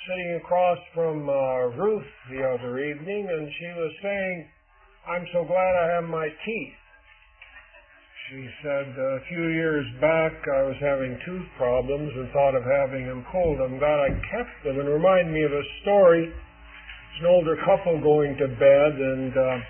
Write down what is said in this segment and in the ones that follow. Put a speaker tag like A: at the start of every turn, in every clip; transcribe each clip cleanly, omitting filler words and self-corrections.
A: sitting across from Ruth the other evening, and she was saying, "I'm so glad I have my teeth." She said, "A few years back I was having tooth problems and thought of having them pulled. I'm glad I kept them." And it reminded me of a story. It's an older couple going to bed, and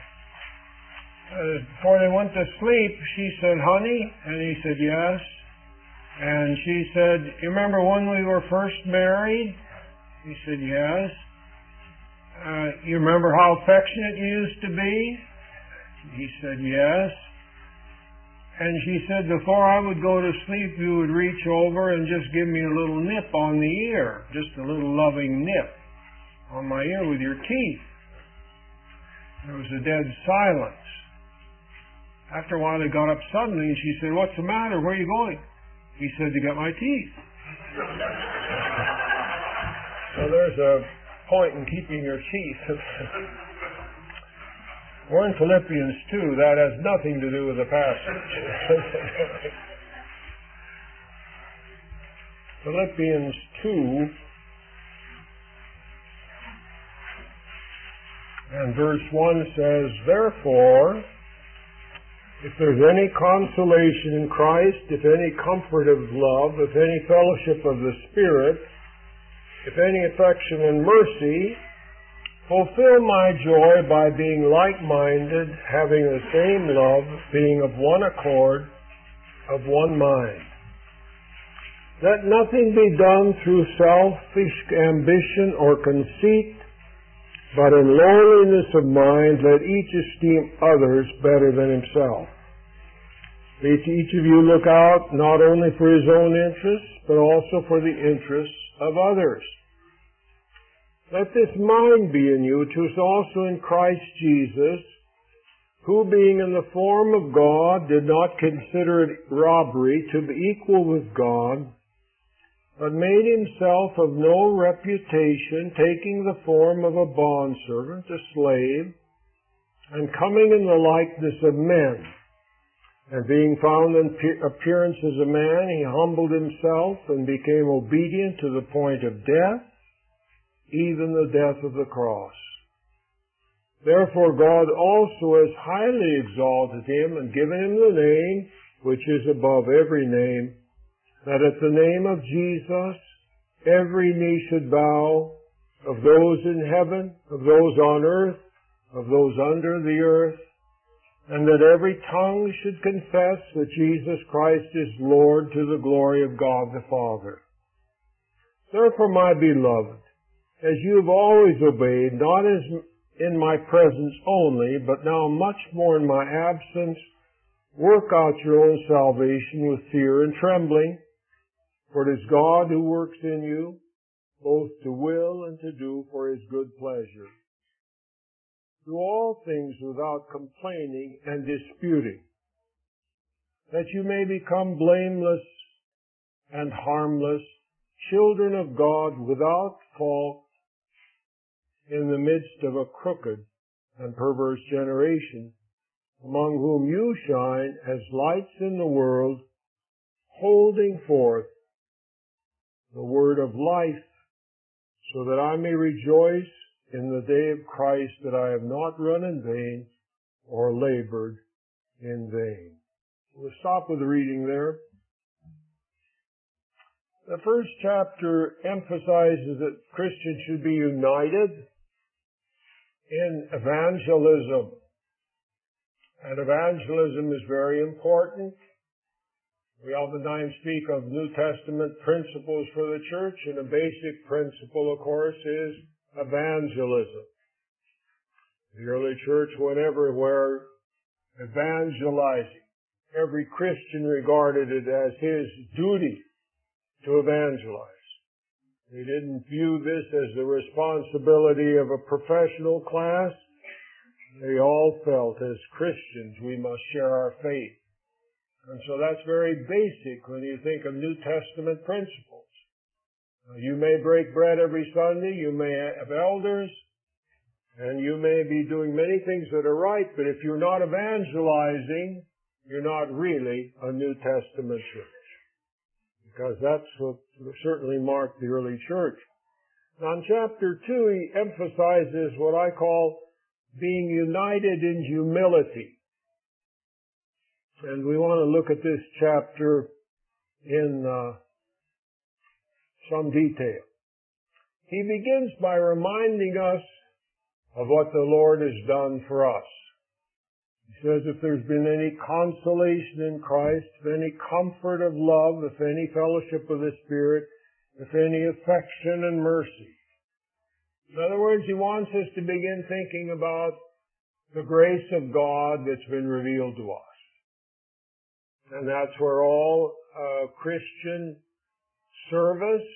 A: before they went to sleep, she said, "Honey?" And he said, "Yes." And she said, "You remember when we were first married?" He said, "Yes." "You remember how affectionate you used to be?" He said, "Yes." And she said, "Before I would go to sleep, you would reach over and just give me a little nip on the ear, just a little loving nip on my ear with your teeth." There was a dead silence. After a while, they got up suddenly, and she said, "What's the matter? Where are you going?" He said, "To get my teeth." So there's a point in keeping your teeth. We're in Philippians 2. That has nothing to do with the passage. Philippians 2 and verse 1 says, "Therefore, if there's any consolation in Christ, if any comfort of love, if any fellowship of the Spirit, if any affection and mercy, fulfill my joy by being like-minded, having the same love, being of one accord, of one mind. Let nothing be done through selfish ambition or conceit, but in lowliness of mind let each esteem others better than himself. Let each of you look out not only for his own interests, but also for the interests of others. Let this mind be in you, which was also in Christ Jesus, who being in the form of God did not consider it robbery to be equal with God, but made himself of no reputation, taking the form of a bondservant, a slave, and coming in the likeness of men. And being found in appearance as a man, he humbled himself and became obedient to the point of death, even the death of the cross. Therefore God also has highly exalted him and given him the name which is above every name, that at the name of Jesus every knee should bow, of those in heaven, of those on earth, of those under the earth, and that every tongue should confess that Jesus Christ is Lord, to the glory of God the Father. Therefore, my beloved, as you have always obeyed, not as in my presence only, but now much more in my absence, work out your own salvation with fear and trembling, for it is God who works in you, both to will and to do for his good pleasure. Do all things without complaining and disputing, that you may become blameless and harmless, children of God without fault, in the midst of a crooked and perverse generation, among whom you shine as lights in the world, holding forth the word of life, so that I may rejoice in the day of Christ, that I have not run in vain or labored in vain. We'll stop with the reading there. The first chapter emphasizes that Christians should be united in evangelism. And evangelism is very important. We oftentimes speak of New Testament principles for the church, and a basic principle, of course, is evangelism. The early church went everywhere evangelizing. Every Christian regarded it as his duty to evangelize. They didn't view this as the responsibility of a professional class. They all felt, as Christians, we must share our faith. And so that's very basic when you think of New Testament principles. You may break bread every Sunday, you may have elders, and you may be doing many things that are right, but if you're not evangelizing, you're not really a New Testament church. Because that's what certainly marked the early church. Now in chapter 2, he emphasizes what I call being united in humility. And we want to look at this chapter in some detail. He begins by reminding us of what the Lord has done for us. He says, if there's been any consolation in Christ, if any comfort of love, if any fellowship of the Spirit, if any affection and mercy. In other words, he wants us to begin thinking about the grace of God that's been revealed to us. And that's where all Christian service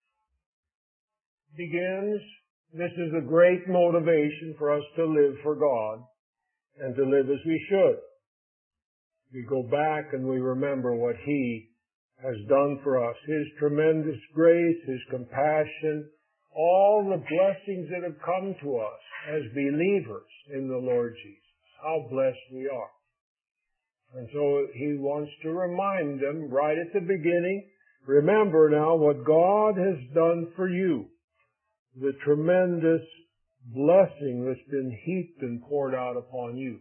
A: begins. This is a great motivation for us to live for God and to live as we should. We go back and we remember what He has done for us. His tremendous grace, His compassion, all the blessings that have come to us as believers in the Lord Jesus. How blessed we are. And so He wants to remind them right at the beginning, remember now what God has done for you. The tremendous blessing that's been heaped and poured out upon you.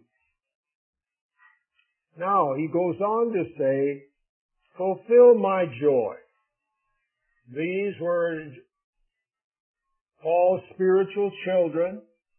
A: Now, he goes on to say, fulfill my joy. These were Paul's spiritual children,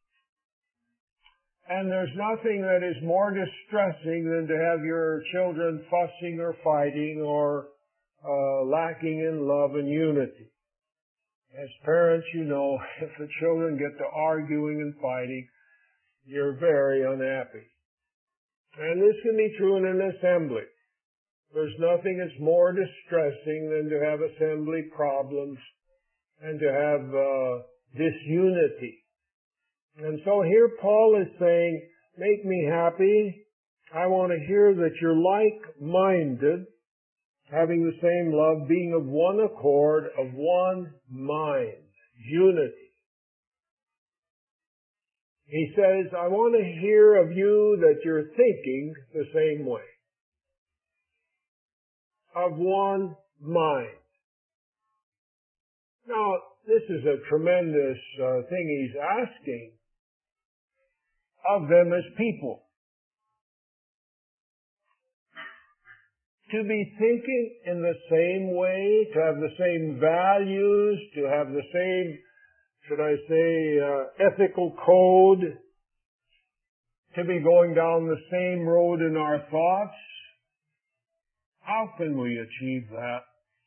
A: and there's nothing that is more distressing than to have your children fussing or fighting or lacking in love and unity. As parents, you know, if the children get to arguing and fighting, you're very unhappy. And this can be true in an assembly. There's nothing that's more distressing than to have assembly problems and to have disunity. And so here Paul is saying, make me happy. I want to hear that you're like-minded, having the same love, being of one accord, of one mind, unity. He says, I want to hear of you that you're thinking the same way. Of one mind. Now, this is a tremendous thing he's asking of them as people. To be thinking in the same way, to have the same values, to have the same, should I say, ethical code, to be going down the same road in our thoughts. How can we achieve that?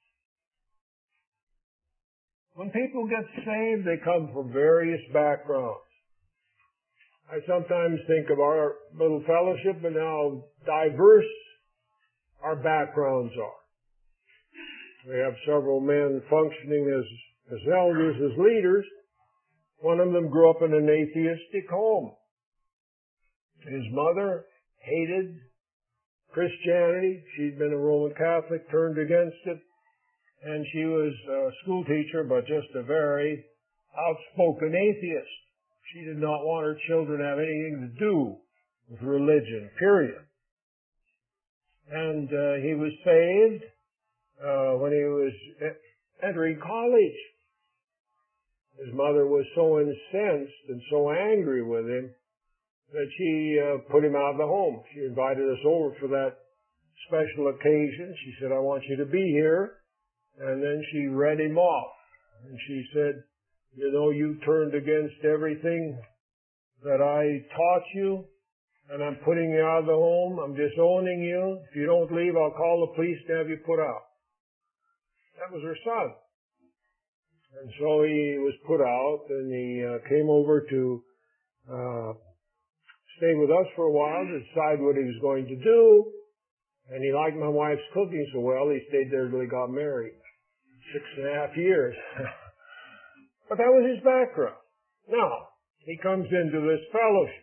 A: When people get saved, they come from various backgrounds. I sometimes think of our little fellowship and how diverse our backgrounds are. We have several men functioning as elders, as leaders. One of them grew up in an atheistic home. His mother hated Christianity. She'd been a Roman Catholic, turned against it, and she was a school teacher, but just a very outspoken atheist. She did not want her children to have anything to do with religion, period. And he was saved when he was entering college. His mother was so incensed and so angry with him that she put him out of the home. She invited us over for that special occasion. She said, I want you to be here. And then she read him off. And she said, you know, you turned against everything that I taught you. And I'm putting you out of the home. I'm disowning you. If you don't leave, I'll call the police to have you put out. That was her son. And so he was put out, and he came over to stay with us for a while to decide what he was going to do. And he liked my wife's cooking so well, he stayed there till he got married. 6.5 years. But that was his background. Now, he comes into this fellowship.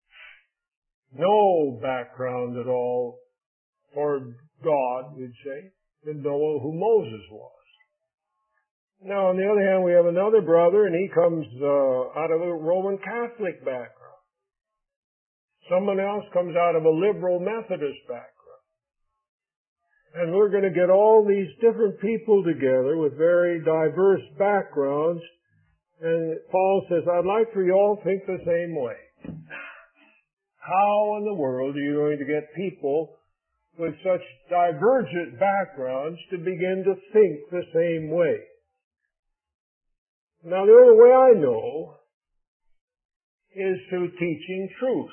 A: No background at all for God, we'd say. Didn't know who Moses was. Now, on the other hand, we have another brother, and he comes out of a Roman Catholic background. Someone else comes out of a liberal Methodist background. And we're going to get all these different people together with very diverse backgrounds, And Paul says, I'd like for you all to think the same way. How in the world are you going to get people with such divergent backgrounds to begin to think the same way? Now, the only way I know is through teaching truth.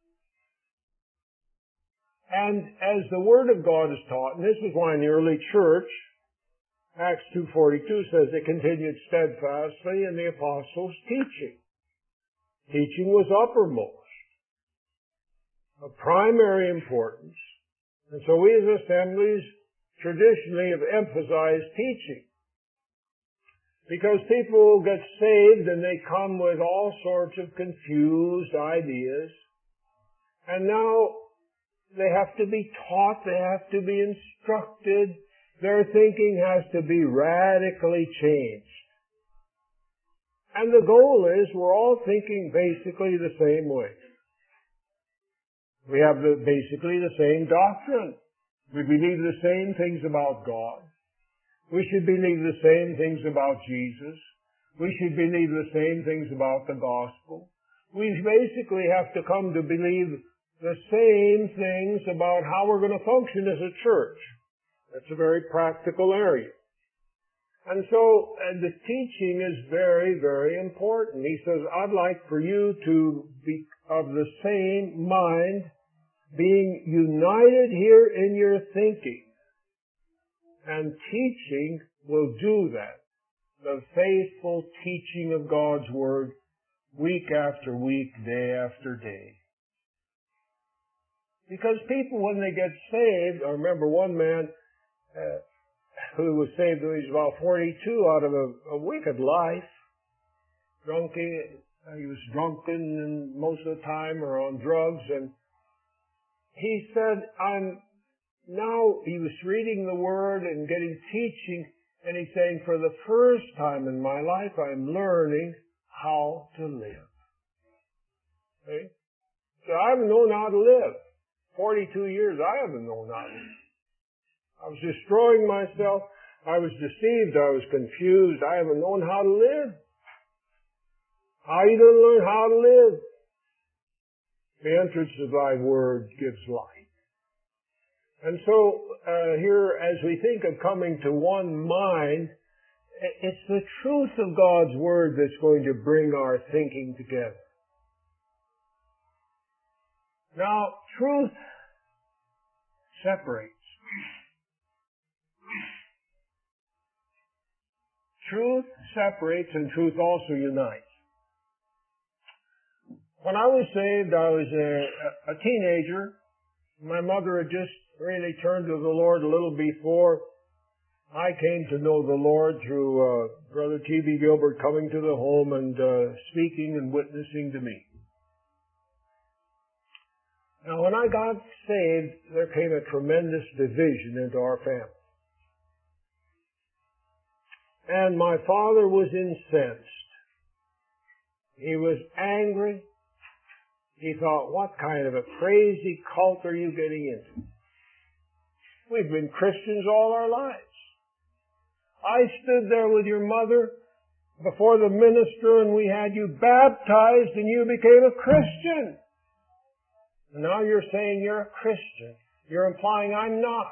A: And as the Word of God is taught, and this is why in the early church, Acts 2:42 says they continued steadfastly in the apostles' teaching. Teaching was uppermost, of primary importance. And so we as assemblies traditionally have emphasized teaching. Because people get saved and they come with all sorts of confused ideas. And now they have to be taught, they have to be instructed. Their thinking has to be radically changed. And the goal is we're all thinking basically the same way. We have basically the same doctrine. We believe the same things about God. We should believe the same things about Jesus. We should believe the same things about the gospel. We basically have to come to believe the same things about how we're going to function as a church. That's a very practical area. And so the teaching is very, very important. He says, I'd like for you to be of the same mind, being united here in your thinking. And teaching will do that. The faithful teaching of God's Word, week after week, day after day. Because people, when they get saved, I remember one man who was saved when he was about 42 out of a wicked life. He was drunken most of the time or on drugs, and he said, now he was reading the Word and getting teaching, and he's saying, for the first time in my life, I'm learning how to live. Okay? So I haven't known how to live. 42 years, I haven't known how to live. I was destroying myself. I was deceived. I was confused. I haven't known how to live. How are you going to learn how to live? The entrance of thy word gives light. And so here, as we think of coming to one mind, it's the truth of God's word that's going to bring our thinking together. Now, truth separates. Truth separates and truth also unites. When I was saved, I was a teenager. My mother had just really turned to the Lord a little before I came to know the Lord through Brother T.B. Gilbert coming to the home and speaking and witnessing to me. Now, when I got saved, there came a tremendous division into our family. And my father was incensed. He was angry. He thought, what kind of a crazy cult are you getting into? We've been Christians all our lives. I stood there with your mother before the minister and we had you baptized and you became a Christian. And now you're saying you're a Christian. You're implying I'm not.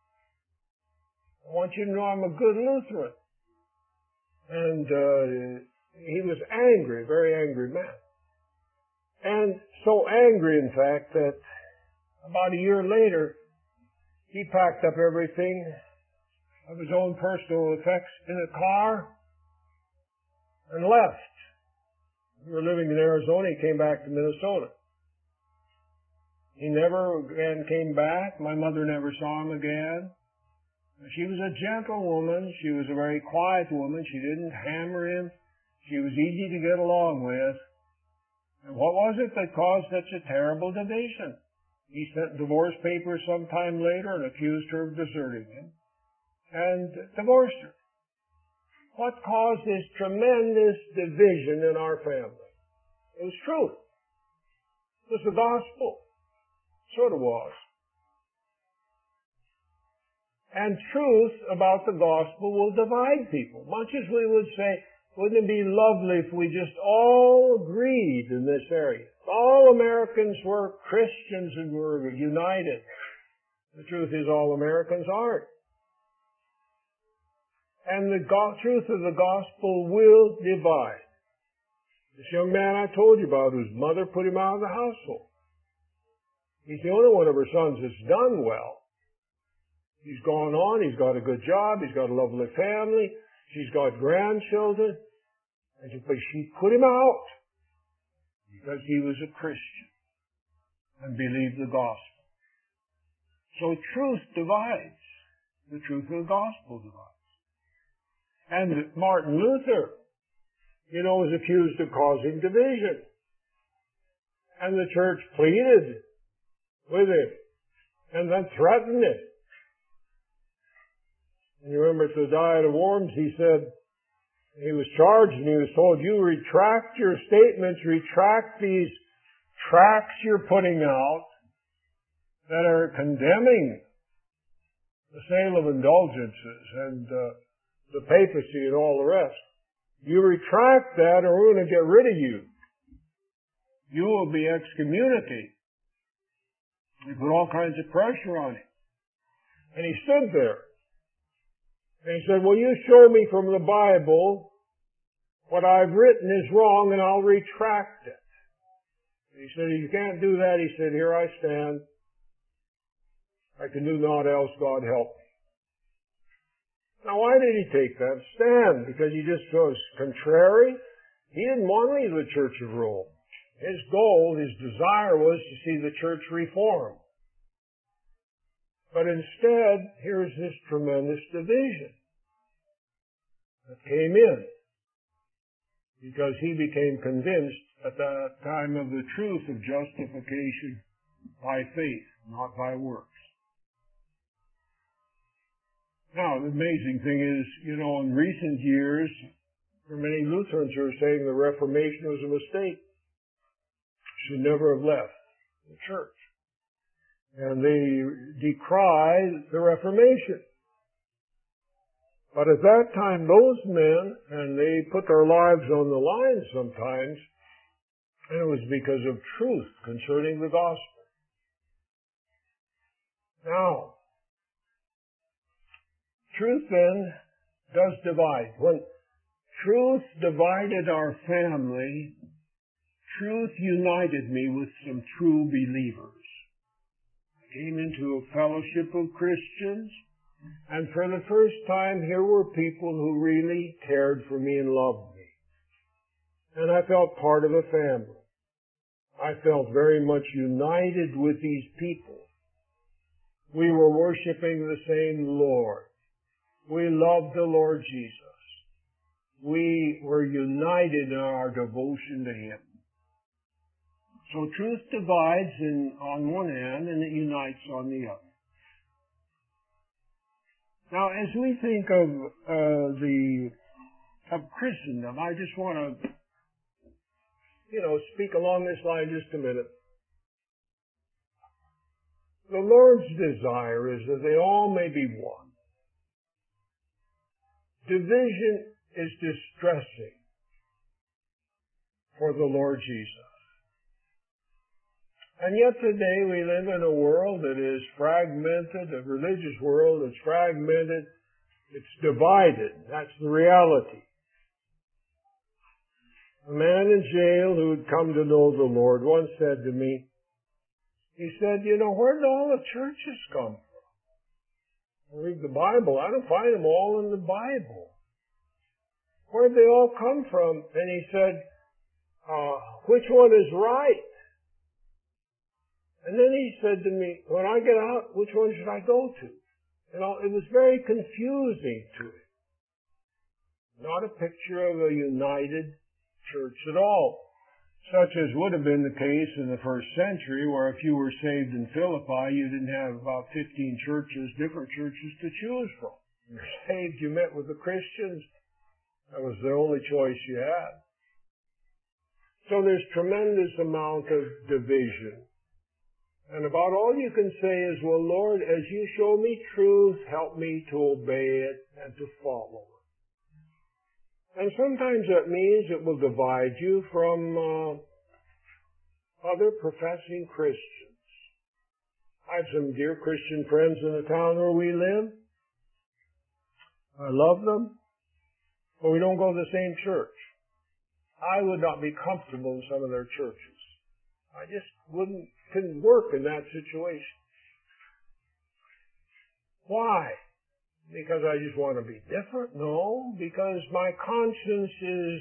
A: I want you to know I'm a good Lutheran. And he was angry, very angry man. And so angry, in fact, that about a year later, he packed up everything of his own personal effects in a car and left. We were living in Arizona. He came back to Minnesota. He never again came back. My mother never saw him again. She was a gentle woman. She was a very quiet woman. She didn't hammer him. She was easy to get along with. And what was it that caused such a terrible division? He sent divorce papers sometime later and accused her of deserting him and divorced her. What caused this tremendous division in our family? It was truth. It was the gospel. Sort of was. And truth about the gospel will divide people. Much as we would say, Wouldn't it be lovely if we just all agreed in this area? If all Americans were Christians and were united. The truth is all Americans aren't. And the truth of the gospel will divide. This young man I told you about, whose mother put him out of the household. He's the only one of her sons that's done well. He's gone on, he's got a good job, he's got a lovely family, she's got grandchildren, but she put him out because he was a Christian and believed the gospel. So truth divides. The truth of the gospel divides. And Martin Luther, was accused of causing division. And the church pleaded with him and then threatened him. And you remember at the Diet of Worms, he said, he was charged and he was told, you retract your statements, retract these tracts you're putting out that are condemning the sale of indulgences and the papacy and all the rest. You retract that or we're going to get rid of you. You will be excommunicated. They put all kinds of pressure on him. And he stood there. And he said, well, you show me from the Bible what I've written is wrong and I'll retract it. And he said, you can't do that. He said, here I stand. I can do naught else, God help me. Now why did he take that stand? Because he just was contrary? He didn't want to leave the Church of Rome. His goal, his desire was to see the church reformed. But instead, here's this tremendous division that came in because he became convinced at the time of the truth of justification by faith, not by works. Now, the amazing thing is, in recent years, for many Lutherans are saying the Reformation was a mistake. Should never have left the church. And they decry the Reformation. But at that time, those men, and they put their lives on the line sometimes, and it was because of truth concerning the gospel. Now, truth then does divide. When truth divided our family, truth united me with some true believers. I came into a fellowship of Christians, and for the first time here were people who really cared for me and loved me. And I felt part of a family. I felt very much united with these people. We were worshiping the same Lord. We loved the Lord Jesus. We were united in our devotion to Him. So truth divides on one hand and it unites on the other. Now, as we think of Christendom, I just want to, speak along this line just a minute. The Lord's desire is that they all may be one. Division is distressing for the Lord Jesus. And yet today we live in a world that is fragmented, a religious world that's fragmented, it's divided. That's the reality. A man in jail who had come to know the Lord once said to me, he said, where did all the churches come from? I read the Bible. I don't find them all in the Bible. Where did they all come from? And he said, which one is right? And then he said to me, when I get out, which one should I go to? It was very confusing to him. Not a picture of a united church at all, such as would have been the case in the first century, where if you were saved in Philippi, you didn't have about 15 churches, different churches to choose from. You're saved, you met with the Christians. That was the only choice you had. So there's tremendous amount of division. And about all you can say is, well, Lord, as you show me truth, help me to obey it and to follow it. And sometimes that means it will divide you from other professing Christians. I have some dear Christian friends in the town where we live. I love them, but we don't go to the same church. I would not be comfortable in some of their churches. I just couldn't work in that situation. Why? Because I just want to be different? No, because my conscience is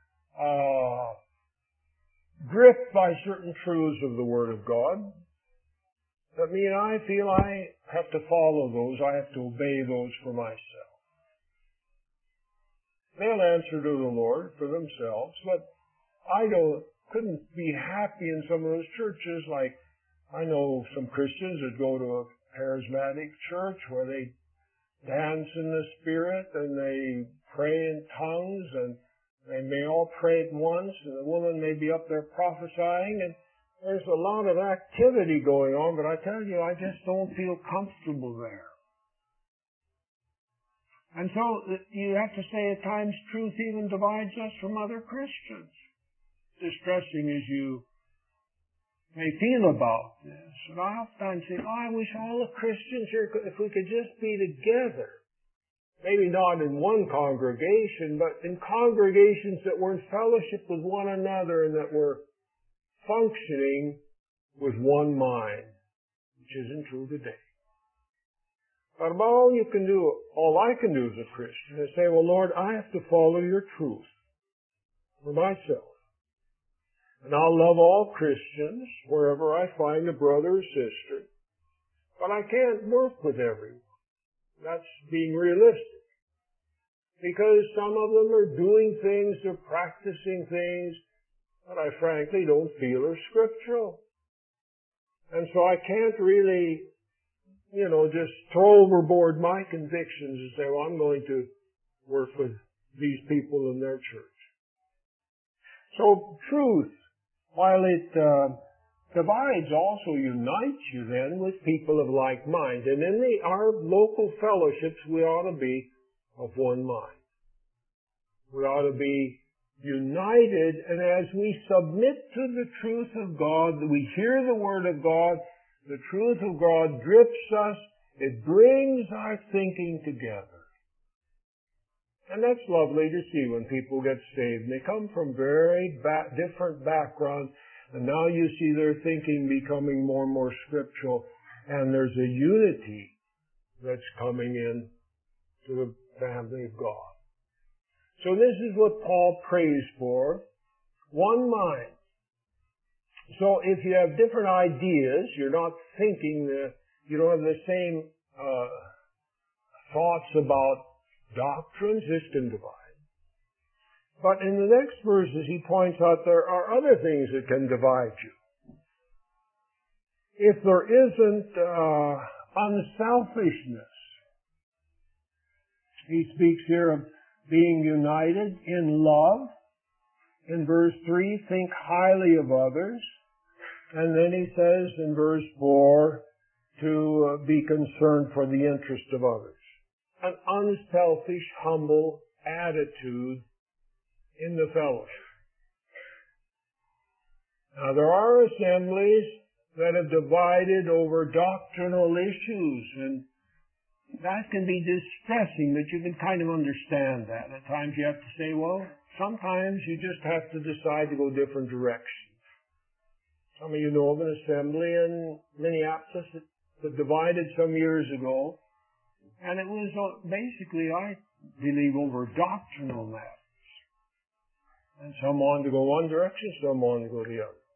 A: gripped by certain truths of the Word of God. That mean I feel I have to follow those, I have to obey those for myself. They'll answer to the Lord for themselves, but I couldn't be happy in some of those churches. Like, I know some Christians that go to a charismatic church where they dance in the Spirit and they pray in tongues and they may all pray at once and the woman may be up there prophesying and there's a lot of activity going on, but I tell you, I just don't feel comfortable there. And so you have to say at times truth even divides us from other Christians. Distressing as you may feel about this. And I often say, I wish all the Christians here, if we could just be together. Maybe not in one congregation, but in congregations that were in fellowship with one another and that were functioning with one mind, which isn't true today. But all you can do, all I can do as a Christian is say, well, Lord, I have to follow your truth for myself. And I'll love all Christians wherever I find a brother or sister. But I can't work with everyone. That's being realistic. Because some of them are doing things, they're practicing things that I frankly don't feel are scriptural. And so I can't really, just throw overboard my convictions and say, well, I'm going to work with these people in their church. So truth, while it divides, also unites you then with people of like mind. And in our local fellowships, we ought to be of one mind. We ought to be united, and as we submit to the truth of God, we hear the Word of God, the truth of God grips us, it brings our thinking together. And that's lovely to see when people get saved. They come from very different backgrounds, and now you see their thinking becoming more and more scriptural, and there's a unity that's coming in to the family of God. So this is what Paul prays for, one mind. So if you have different ideas, you're not thinking, you don't have the same thoughts about doctrines, this can divide. But in the next verses, he points out there are other things that can divide you. If there isn't unselfishness, he speaks here of being united in love. In verse 3, think highly of others. And then he says in verse 4, to be concerned for the interest of others. An unselfish, humble attitude in the fellowship. Now there are assemblies that have divided over doctrinal issues, and that can be distressing, but you can kind of understand that. At times you have to say, well, sometimes you just have to decide to go different directions. Some of you know of an assembly in Minneapolis that divided some years ago, and it was basically, I believe, over doctrinal matters. And some wanted to go one direction, some wanted to go the other.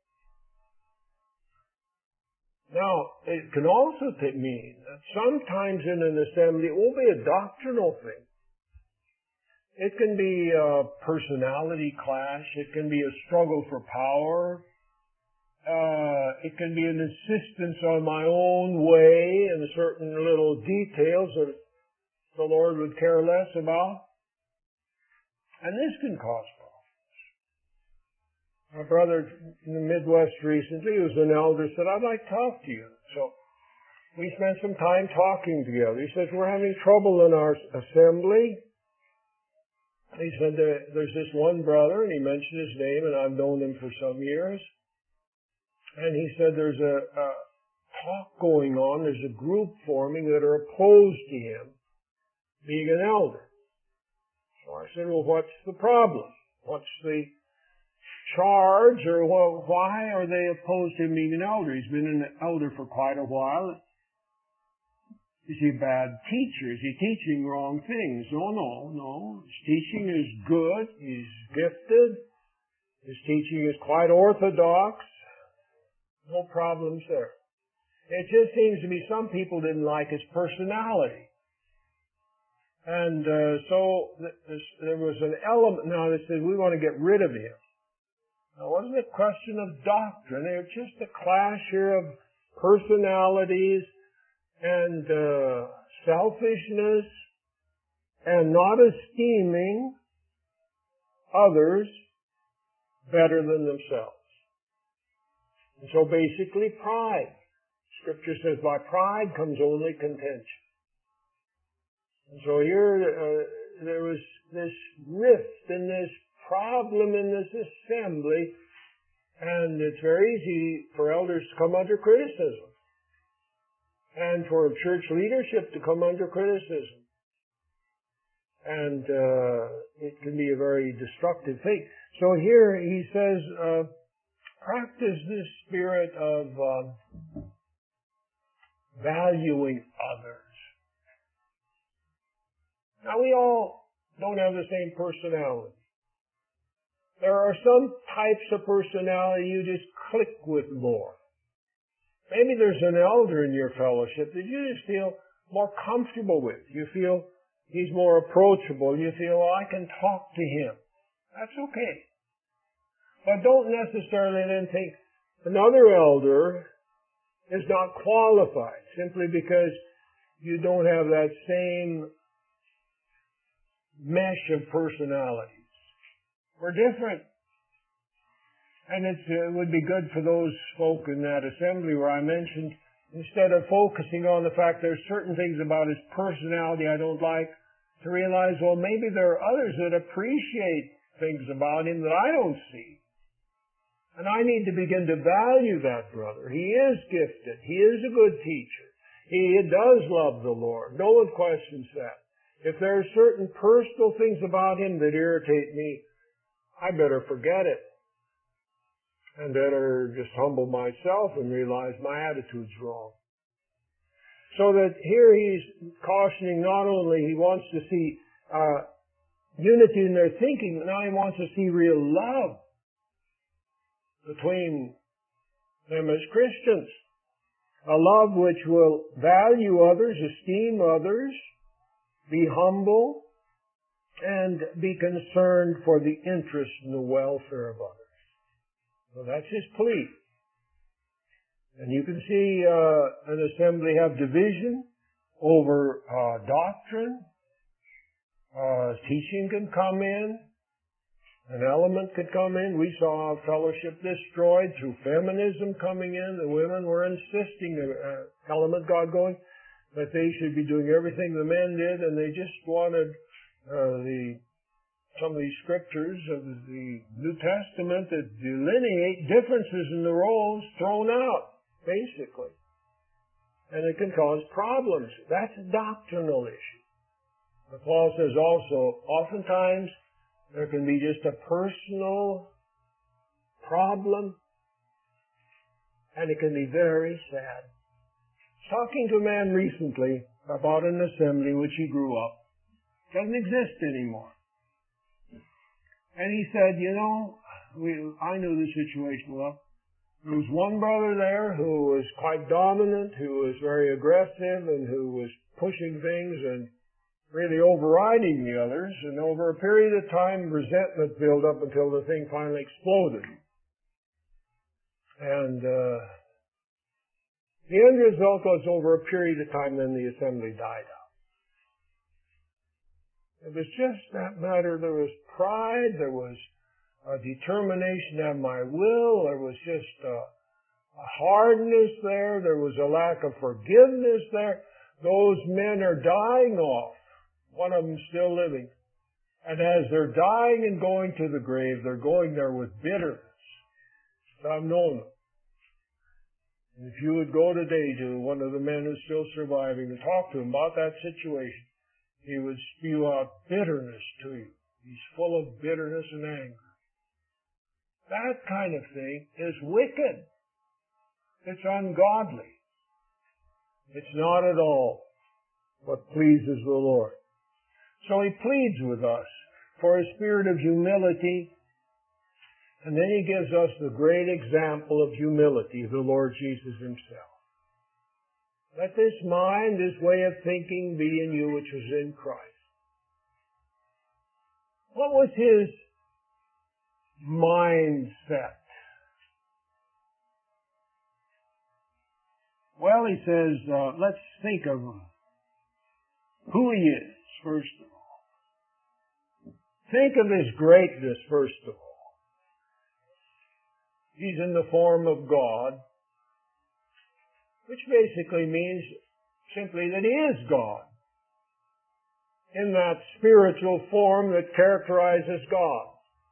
A: Now, it can also mean that sometimes in an assembly it won't be a doctrinal thing. It can be a personality clash. It can be a struggle for power. It can be an insistence on my own way and certain little details that the Lord would care less about. And this can cause problems. My brother in the Midwest recently, who was an elder, said, I'd like to talk to you. So we spent some time talking together. He says, we're having trouble in our assembly. He said there's this one brother, and he mentioned his name, and I've known him for some years. And he said there's a talk going on, there's a group forming that are opposed to him being an elder. So I said, well, what's the problem? What's the charge, or why are they opposed to him being an elder? He's been an elder for quite a while. Is he a bad teacher? Is he teaching wrong things? No. His teaching is good. He's gifted. His teaching is quite orthodox. No problems there. It just seems to me some people didn't like his personality. And so there was an element. Now they said, we want to get rid of him. Now, it wasn't a question of doctrine. It was just a clash here of personalities and selfishness and not esteeming others better than themselves. And so basically pride. Scripture says by pride comes only contention. And so here there was this rift and this problem in this assembly, and it's very easy for elders to come under criticism and for church leadership to come under criticism. And it can be a very destructive thing. So here he says, practice this spirit of valuing others. Now, we all don't have the same personality. There are some types of personality you just click with more. Maybe there's an elder in your fellowship that you just feel more comfortable with. You feel he's more approachable. You feel, well, I can talk to him. That's okay. But don't necessarily then think another elder is not qualified simply because you don't have that same mesh of personalities. We're different. And it would be good for those folk in that assembly where I mentioned, instead of focusing on the fact there's certain things about his personality I don't like, to realize, well, maybe there are others that appreciate things about him that I don't see. And I need to begin to value that brother. He is gifted. He is a good teacher. He does love the Lord. No one questions that. If there are certain personal things about him that irritate me, I better forget it. And better just humble myself and realize my attitude's wrong. So that here he's cautioning not only he wants to see unity in their thinking, but now he wants to see real love between them as Christians. A love which will value others, esteem others, be humble, and be concerned for the interest and the welfare of others. So that's his plea. And you can see an assembly have division over doctrine. Teaching can come in. An element could come in. We saw fellowship destroyed through feminism coming in. The women were insisting, element got going, that they should be doing everything the men did, and they just wanted some of these scriptures of the New Testament that delineate differences in the roles thrown out, basically. And it can cause problems. That's a doctrinal issue. But Paul says also, oftentimes there can be just a personal problem, and it can be very sad. Talking to a man recently about an assembly which he grew up. Doesn't exist anymore. And he said, I knew the situation well. There was one brother there who was quite dominant, who was very aggressive, and who was pushing things and really overriding the others. And over a period of time, resentment built up until the thing finally exploded. And the end result was over a period of time, then the assembly died out. It was just that matter. There was pride. There was a determination to have my will. There was just a hardness there. There was a lack of forgiveness there. Those men are dying off. One of them still living. And as they're dying and going to the grave, they're going there with bitterness. I've known them. And if you would go today to one of the men who's still surviving and talk to him about that situation, he would spew out bitterness to you. He's full of bitterness and anger. That kind of thing is wicked. It's ungodly. It's not at all what pleases the Lord. So he pleads with us for a spirit of humility, and then he gives us the great example of humility, the Lord Jesus himself. Let this mind, this way of thinking be in you which was in Christ. What was his mindset? Well, he says, let's think of who he is, first of all. Think of his greatness, first of all. He's in the form of God, which basically means simply that he is God, in that spiritual form that characterizes God.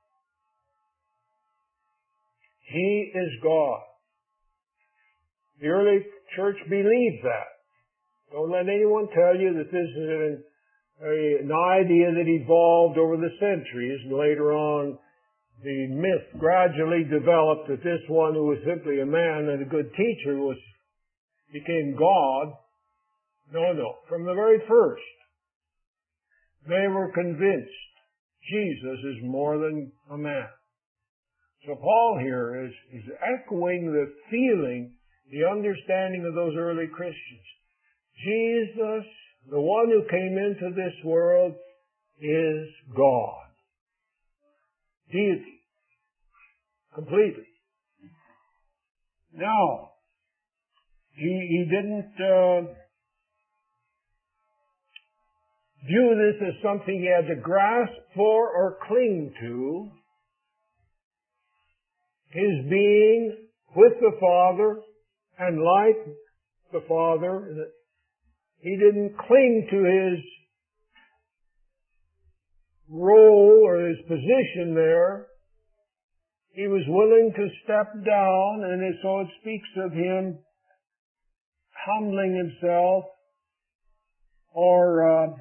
A: He is God. The early church believed that. Don't let anyone tell you that this is an idea that evolved over the centuries, and later on the myth gradually developed that this one who was simply a man and a good teacher became God. No. From the very first, they were convinced Jesus is more than a man. So Paul here is echoing the feeling, the understanding of those early Christians. Jesus, the one who came into this world, is God. Deity. Completely. Now, he didn't view this as something he had to grasp for or cling to. His being with the Father and like the Father, he didn't cling to his role or his position there. He was willing to step down, and so it speaks of him humbling himself or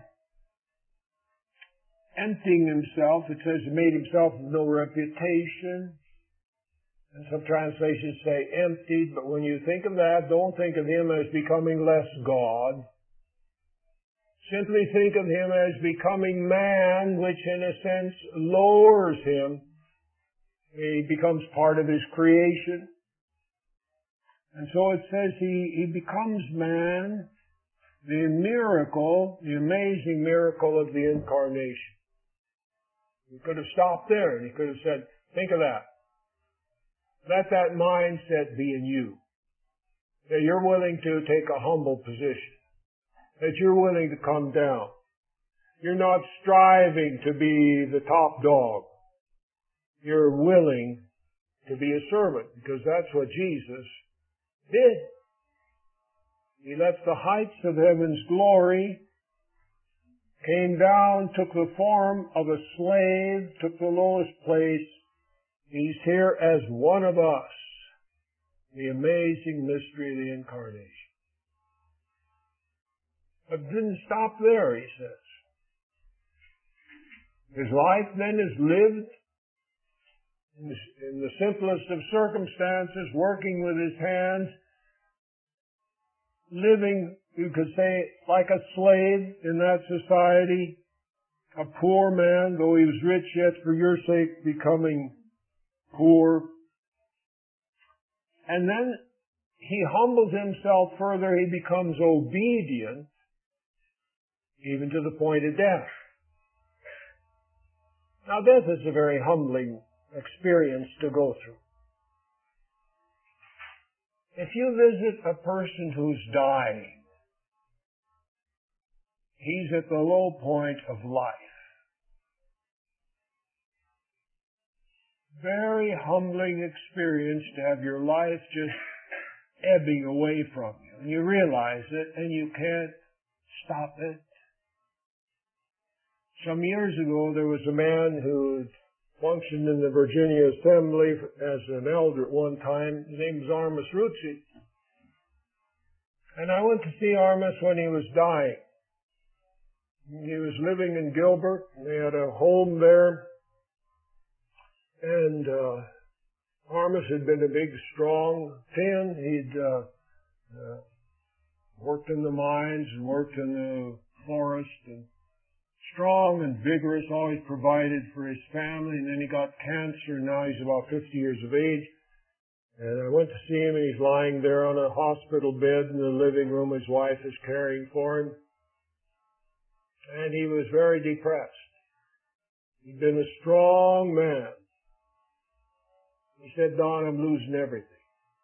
A: emptying himself. It says he made himself of no reputation. And some translations say emptied, but when you think of that, don't think of him as becoming less God. Simply think of him as becoming man, which in a sense lowers him. He becomes part of his creation. And so it says he becomes man, the miracle, the amazing miracle of the incarnation. He could have stopped there and he could have said, think of that. Let that mindset be in you. That you're willing to take a humble position. That you're willing to come down. You're not striving to be the top dog. You're willing to be a servant, because that's what Jesus did. He left the heights of heaven's glory, came down, took the form of a slave, took the lowest place. He's here as one of us. The amazing mystery of the incarnation. But it didn't stop there, he says. His life then is lived in the simplest of circumstances, working with his hands, living, you could say, like a slave in that society, a poor man, though he was rich, yet for your sake becoming poor. And then he humbles himself further, he becomes obedient, even to the point of death. Now death is a very humbling experience to go through. If you visit a person who's dying, he's at the low point of life. Very humbling experience to have your life just ebbing away from you. And you realize it and you can't stop it. Some years ago, there was a man who functioned in the Virginia Assembly as an elder at one time. His name was Armis Ruzzi. And I went to see Armis when he was dying. He was living in Gilbert. They had a home there. And Armis had been a big, strong Finn. He'd worked in the mines and worked in the forest, and strong and vigorous, always provided for his family. And then he got cancer, and now he's about 50 years of age. And I went to see him, and he's lying there on a hospital bed in the living room. His wife is caring for him. And he was very depressed. He'd been a strong man. He said, "Don, I'm losing everything.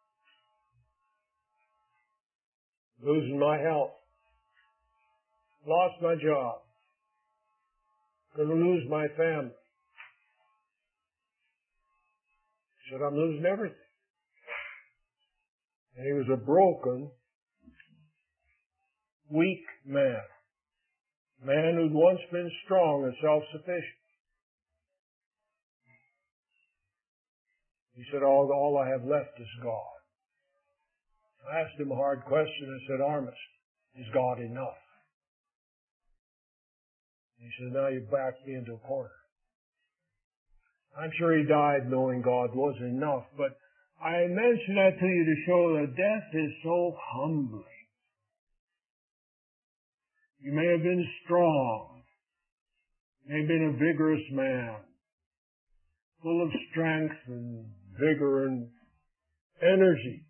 A: Losing my health. Lost my job. Going to lose my family." He said, "I'm losing everything." And he was a broken, weak man. A man who'd once been strong and self-sufficient. He said, all I have left is God. I asked him a hard question. I said, "Armis, is God enough?" He said, "Now you backed me into a corner." I'm sure he died knowing God was enough, but I mention that to you to show that death is so humbling. You may have been strong, may have been a vigorous man, full of strength and vigor and energy.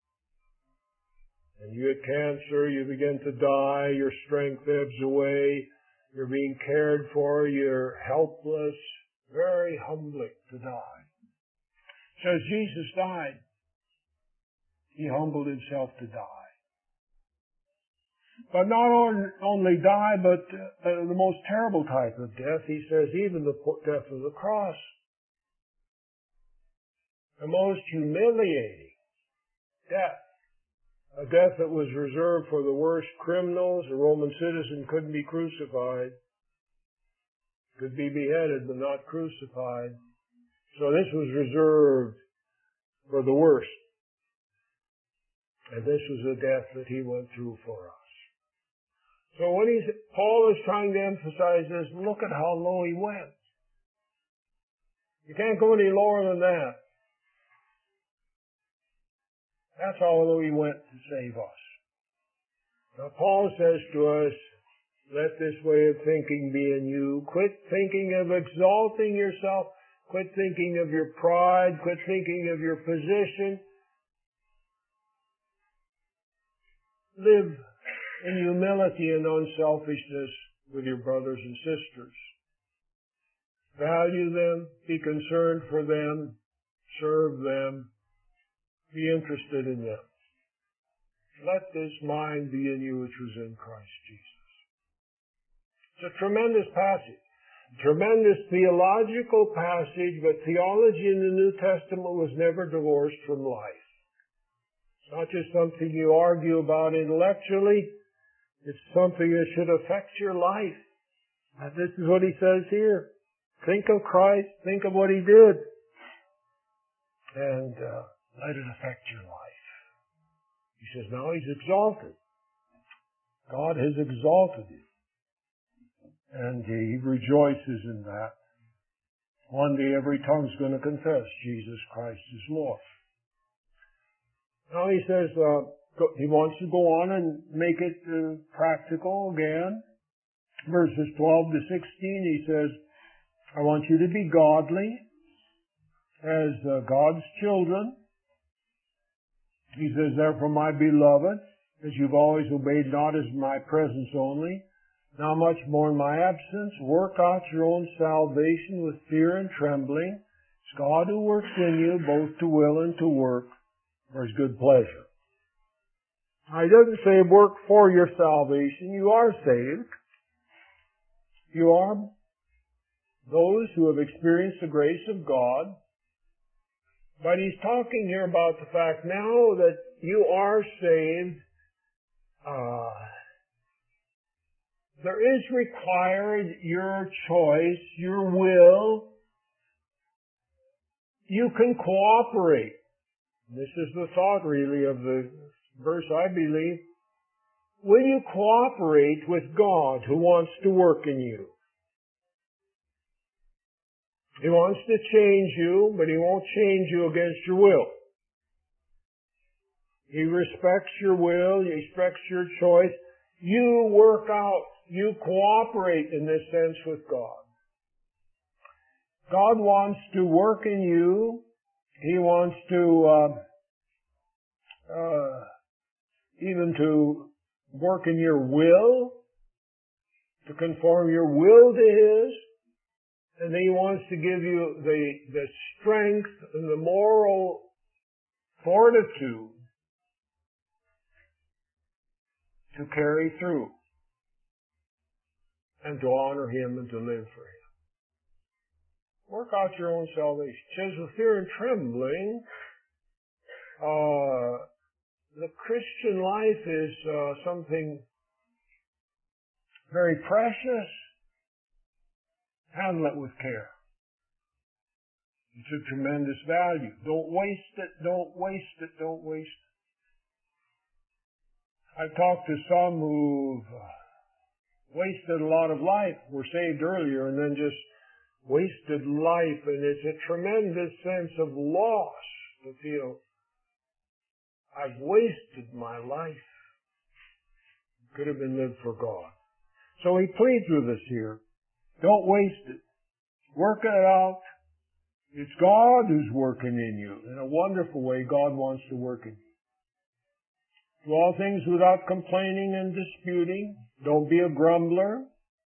A: And you get cancer, you begin to die, your strength ebbs away, you're being cared for, you're helpless, very humbling to die. So as Jesus died, he humbled himself to die. But not only die, but the most terrible type of death, he says, even the death of the cross. The most humiliating death. A death that was reserved for the worst criminals. A Roman citizen couldn't be crucified. Could be beheaded, but not crucified. So this was reserved for the worst. And this was a death that he went through for us. So when Paul is trying to emphasize this, look at how low he went. You can't go any lower than that. That's how low he went to save us. Now Paul says to us, let this way of thinking be in you. Quit thinking of exalting yourself. Quit thinking of your pride. Quit thinking of your position. Live in humility and unselfishness with your brothers and sisters. Value them. Be concerned for them. Serve them. Be interested in them. Let this mind be in you which was in Christ Jesus. It's a tremendous passage. Tremendous theological passage, but theology in the New Testament was never divorced from life. It's not just something you argue about intellectually. It's something that should affect your life. And this is what he says here. Think of Christ. Think of what he did. And let it affect your life. He says, now he's exalted. God has exalted him. And he rejoices in that. One day every tongue's going to confess Jesus Christ is Lord. Now he says, he wants to go on and make it practical again. Verses 12 to 16, he says, I want you to be godly as God's children. He says, therefore, my beloved, as you've always obeyed, not as my presence only, now much more in my absence, work out your own salvation with fear and trembling. It's God who works in you both to will and to work for his good pleasure. Now, he doesn't say work for your salvation. You are saved. You are those who have experienced the grace of God. But he's talking here about the fact now that you are saved, there is required your choice, your will. You can cooperate. This is the thought, really, of the verse, I believe. Will you cooperate with God who wants to work in you? He wants to change you, but He won't change you against your will. He respects your will. He respects your choice. You work out. You cooperate in this sense with God. God wants to work in you. He wants to even to work in your will, to conform your will to His. And then He wants to give you the strength and the moral fortitude to carry through and to honor Him and to live for Him. Work out your own salvation. It says with fear and trembling. The Christian life is something very precious. Handle it with care. It's a tremendous value. Don't waste it. Don't waste it. Don't waste it. I've talked to some who've wasted a lot of life, were saved earlier, and then just wasted life. And it's a tremendous sense of loss to feel, I've wasted my life. It could have been lived for God. So He pleads with us here. Don't waste it. Work it out. It's God who's working in you. In a wonderful way, God wants to work in you. Do all things without complaining and disputing. Don't be a grumbler.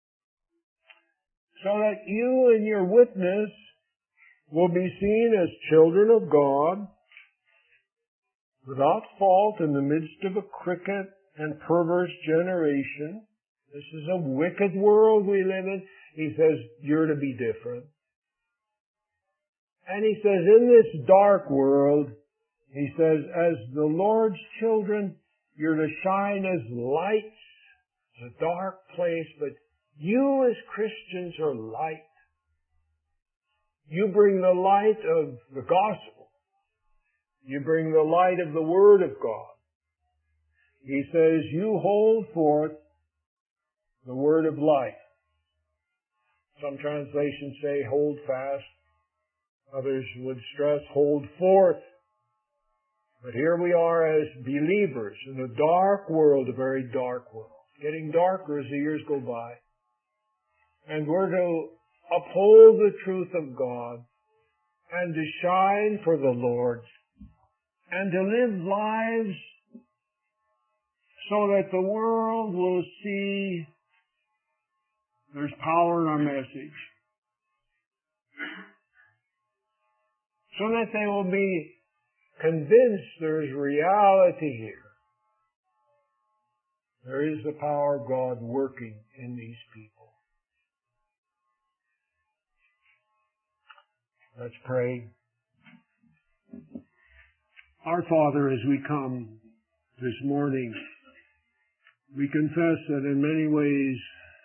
A: So that you and your witness will be seen as children of God, without fault in the midst of a crooked and perverse generation. This is a wicked world we live in. He says, you're to be different. And He says, in this dark world, He says, as the Lord's children, you're to shine as lights. It's a dark place, but you as Christians are light. You bring the light of the gospel. You bring the light of the Word of God. He says, you hold forth the word of life. Some translations say hold fast. Others would stress hold forth. But here we are as believers in a dark world, a very dark world. Getting darker as the years go by. And we're to uphold the truth of God and to shine for the Lord and to live lives so that the world will see there's power in our message. So that they will be convinced there's reality here. There is the power of God working in these people. Let's pray. Our Father, as we come this morning, we confess that in many ways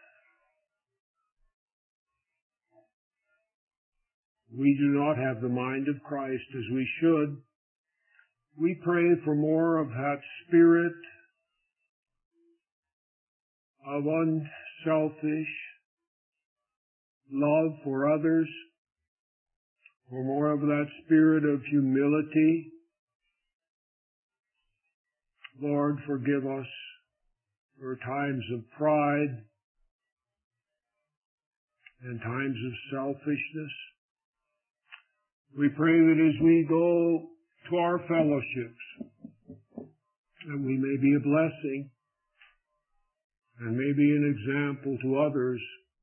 A: we do not have the mind of Christ as we should. We pray for more of that spirit of unselfish love for others, for more of that spirit of humility. Lord, forgive us for times of pride and times of selfishness. We pray that as we go to our fellowships, that we may be a blessing and may be an example to others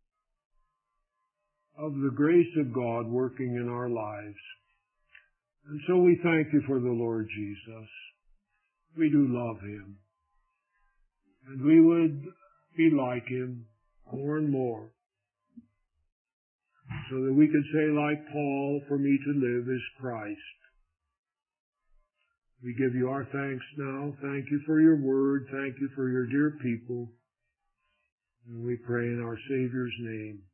A: of the grace of God working in our lives. And so we thank you for the Lord Jesus. We do love Him. And we would be like Him more and more, so that we could say like Paul, for me to live is Christ. We give you our thanks now. Thank you for your word. Thank you for your dear people. And we pray in our Savior's name.